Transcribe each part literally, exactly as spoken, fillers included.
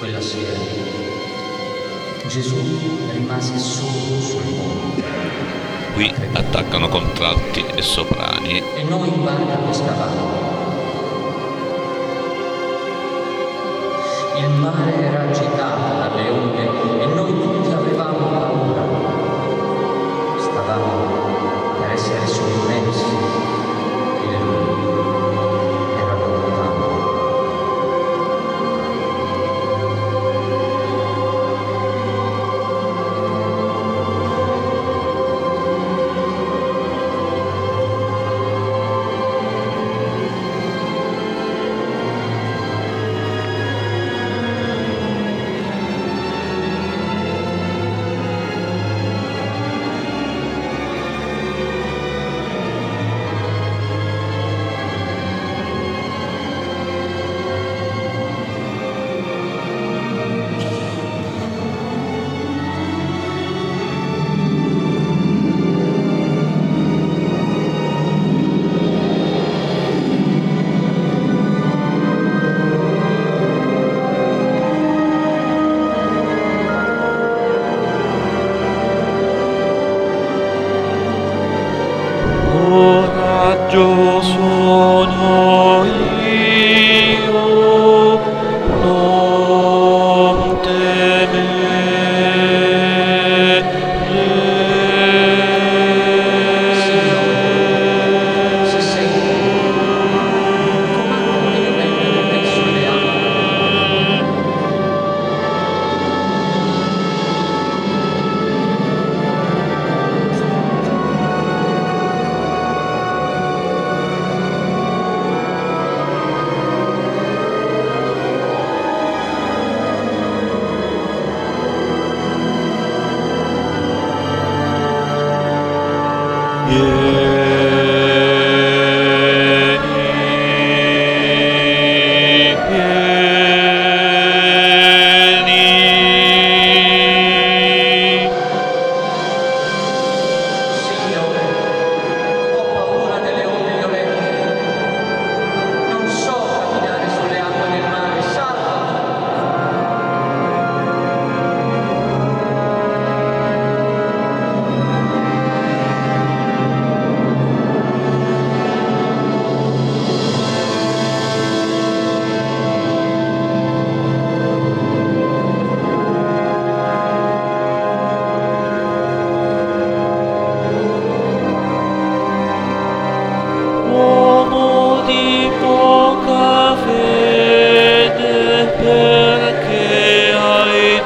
Quella sera Gesù rimase solo sul monte. Qui attaccano contralti e soprani. E noi in barca pescavamo. Il mare era agitato dalle onde e noi tutti avevamo paura. Stavamo per essere sommersi e lui era lontano. Io sono io, non temere. Signore, se sei tu, comanda che io venga con te sulle acque. Signore, ho paura delle onde violente. Non so camminare sulle acque del mare, salvami. Uomo di poca fede, perché hai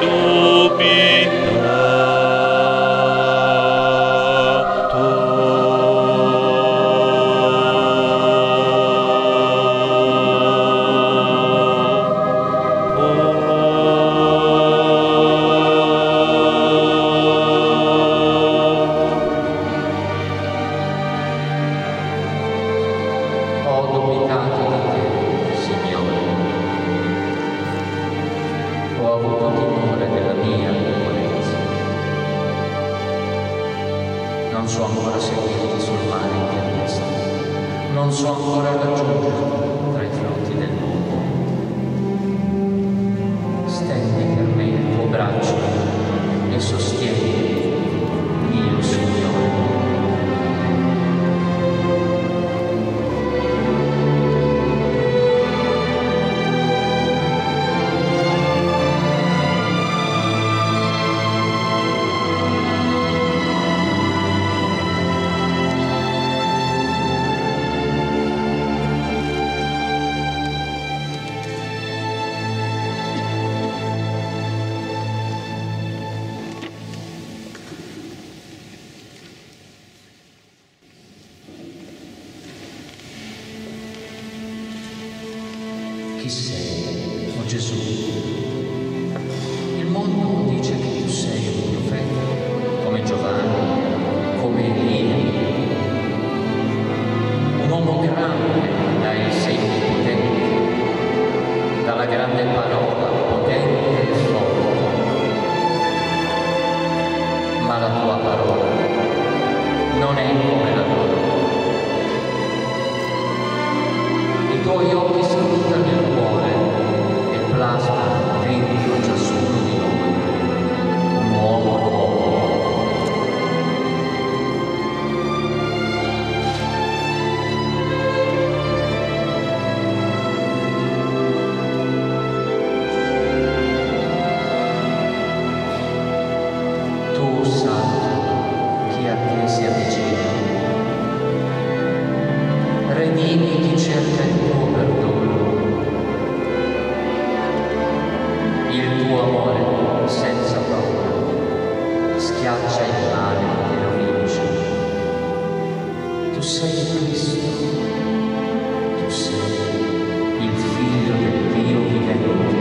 Ho dubitato di te, Signore. Ho avuto timore della mia debolezza. Non so ancora seguirti sul mare in tempesta. Non so ancora raggiungerti tra i fronti del mondo. Stendi per me il tuo braccio e sostieni mio Signore. Chi sei, o Gesù? Il mondo dice che tu sei un profeta, come Giovanni, come Elia, un uomo grande dai segni potenti, dalla grande parola potente e forte. Ma la tua parola non è come la loro. I tuoi occhi scrutano il cuore e plasmano dentro muovi senza paura, schiaccia il male e lo vince. Tu sei il Cristo, tu sei il Figlio del Dio vivente.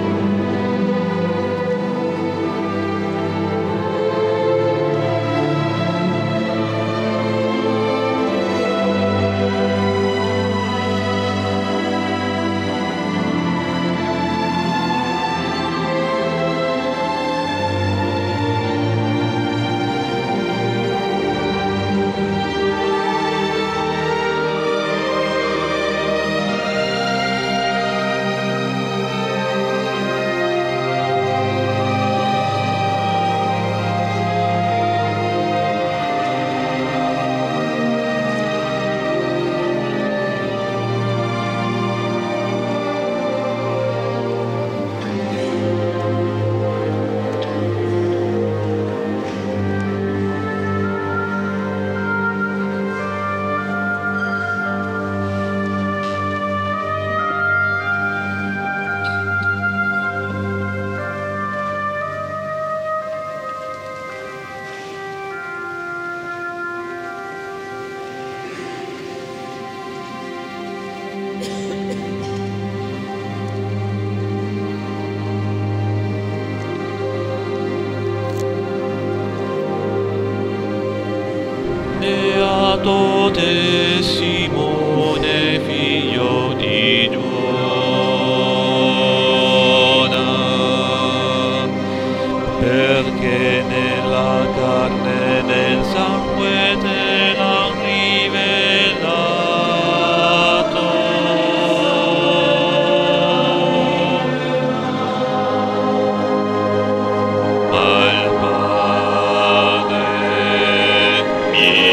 Beato te, Simone, figlio di Giona, perché nella carne e nel sangue te l'ha rivelato. Ma il Padre mio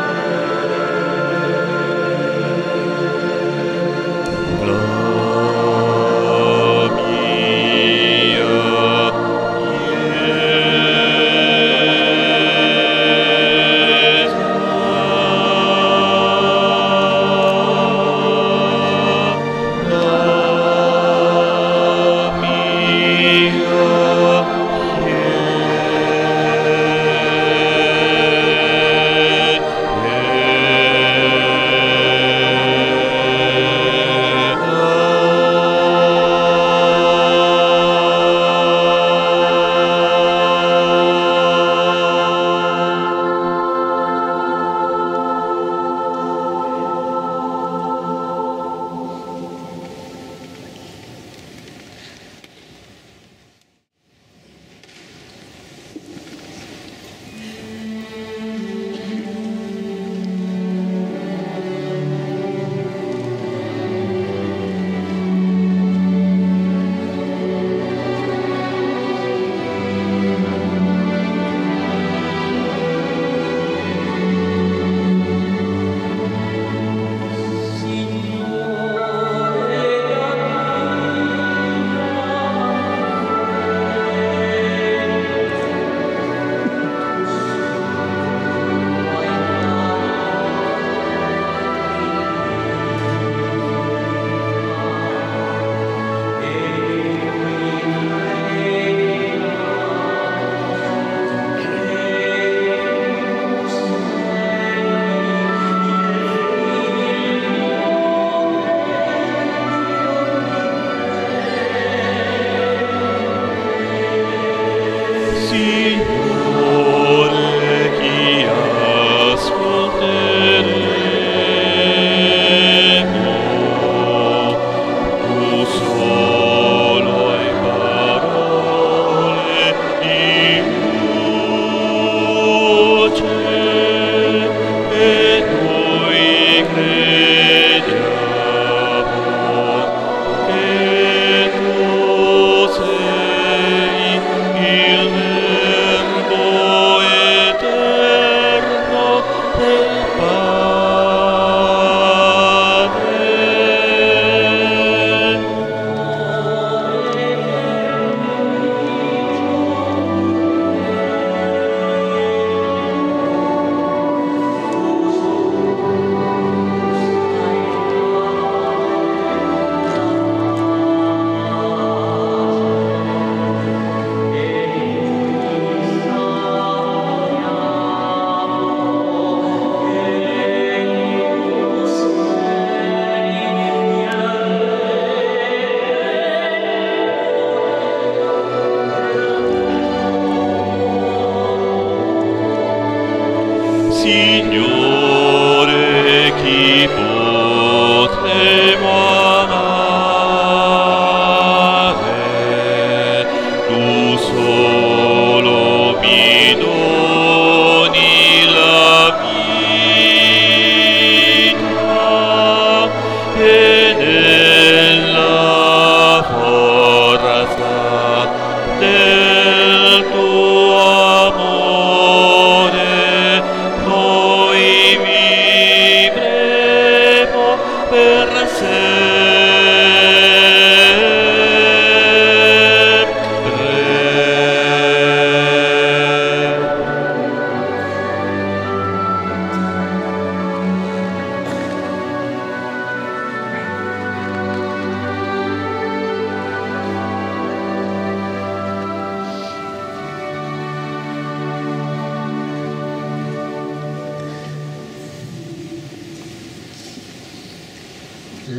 Love.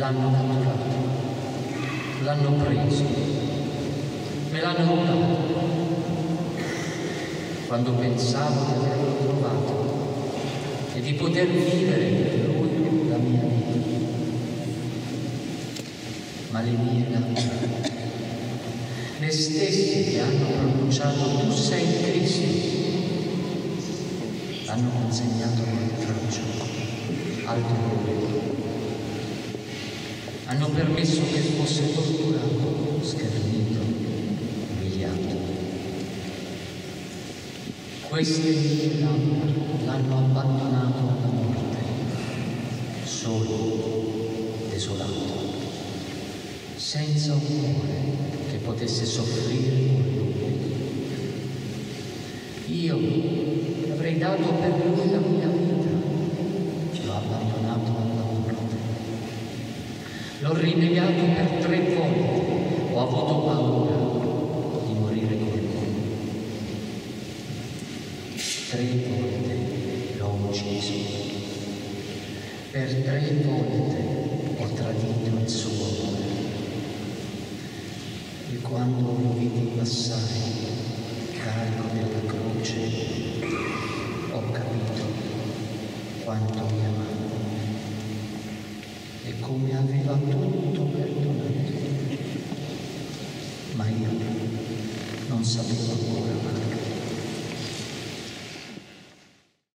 l'hanno catturato, l'hanno preso, me l'hanno rubato. Quando pensavo di averlo trovato e di poter vivere per lui la mia vita. Ma le mie labbra, le stesse che hanno pronunciato tu sei Cristo, hanno consegnato l'oltraggio al dolore. Hanno permesso che fosse torturato, schernito, umiliato. Queste mie labbra l'hanno abbandonato alla morte, solo, desolato, senza un cuore che potesse soffrire con lui. Io avrei dato per lui la mia vita, l'ho abbandonato alla morte. L'ho rinnegato per tre volte, ho avuto paura di morire con lui. Tre volte l'ho ucciso, per tre volte ho tradito il suo amore. E quando lo vidi passare, carico della croce, ho capito quanto mi amava e come aveva tutto perdonato. Ma io non sapevo ancora mai